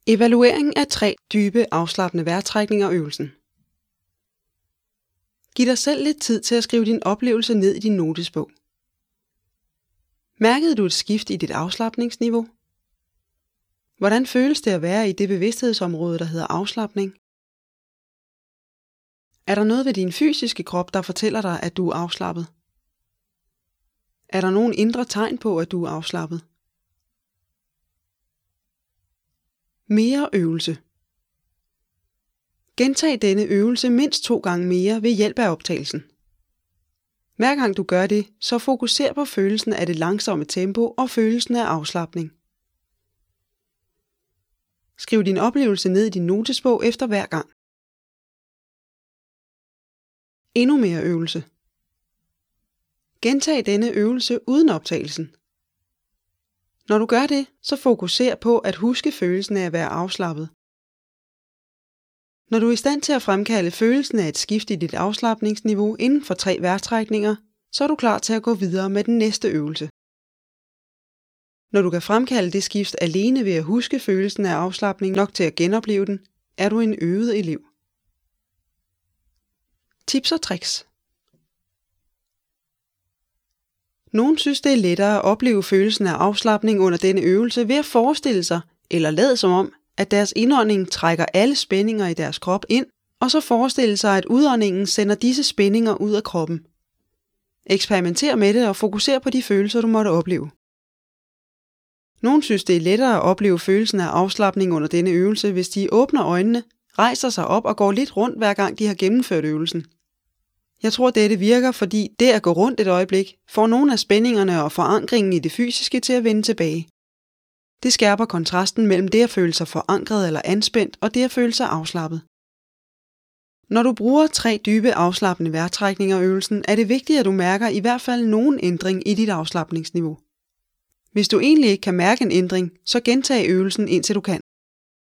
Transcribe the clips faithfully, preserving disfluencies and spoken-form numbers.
Evaluering af tre dybe afslappende vejrtrækninger-øvelsen. Giv dig selv lidt tid til at skrive din oplevelse ned i din notesbog. Mærkede du et skift i dit afslapningsniveau? Hvordan føles det at være i det bevidsthedsområde, der hedder afslapning? Er der noget ved din fysiske krop, der fortæller dig, at du er afslappet? Er der nogen indre tegn på, at du er afslappet? Mere øvelse. Gentag denne øvelse mindst to gange mere ved hjælp af optagelsen. Hver gang du gør det, så fokuser på følelsen af det langsomme tempo og følelsen af afslapning. Skriv din oplevelse ned i din notesbog efter hver gang. Endnu mere øvelse. Gentag denne øvelse uden optagelsen. Når du gør det, så fokuser på at huske følelsen af at være afslappet. Når du er i stand til at fremkalde følelsen af et skift i dit afslapningsniveau inden for tre vejrtrækninger, så er du klar til at gå videre med den næste øvelse. Når du kan fremkalde det skift alene ved at huske følelsen af afslapning nok til at genopleve den, er du en øvet elev. Tips og tricks. Nogen synes, det er lettere at opleve følelsen af afslapning under denne øvelse ved at forestille sig, eller lade som om, at deres indånding trækker alle spændinger i deres krop ind, og så forestille sig, at udåndingen sender disse spændinger ud af kroppen. Eksperimenter med det og fokuser på de følelser, du måtte opleve. Nogen synes, det er lettere at opleve følelsen af afslapning under denne øvelse, hvis de åbner øjnene, rejser sig op og går lidt rundt hver gang de har gennemført øvelsen. Jeg tror, dette virker, fordi det at gå rundt et øjeblik får nogle af spændingerne og forankringen i det fysiske til at vende tilbage. Det skærper kontrasten mellem det at føle sig forankret eller anspændt og det at føle sig afslappet. Når du bruger tre dybe afslappende vejrtrækninger-øvelsen, er det vigtigt, at du mærker i hvert fald nogen ændring i dit afslapningsniveau. Hvis du egentlig ikke kan mærke en ændring, så gentag øvelsen indtil du kan.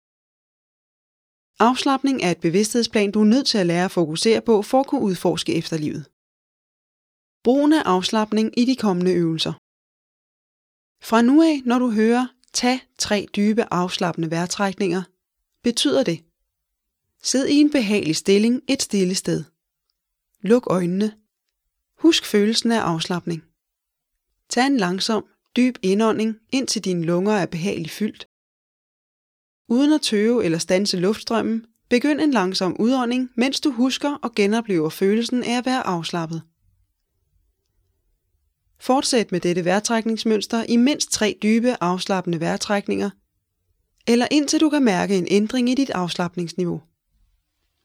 Afslapning er et bevidsthedsplan, du er nødt til at lære at fokusere på for at kunne udforske efterlivet. Brugen af afslapning i de kommende øvelser. Fra nu af, når du hører tag tre dybe afslappende vejrtrækninger, betyder det: sid i en behagelig stilling et stille sted. Luk øjnene. Husk følelsen af afslapning. Tag en langsom, dyb indånding, indtil dine lunger er behageligt fyldt. Uden at tøve eller standse luftstrømmen, begynd en langsom udånding, mens du husker og genoplever følelsen af at være afslappet. Fortsæt med dette vejrtrækningsmønster i mindst tre dybe afslappende vejrtrækninger, eller indtil du kan mærke en ændring i dit afslapningsniveau.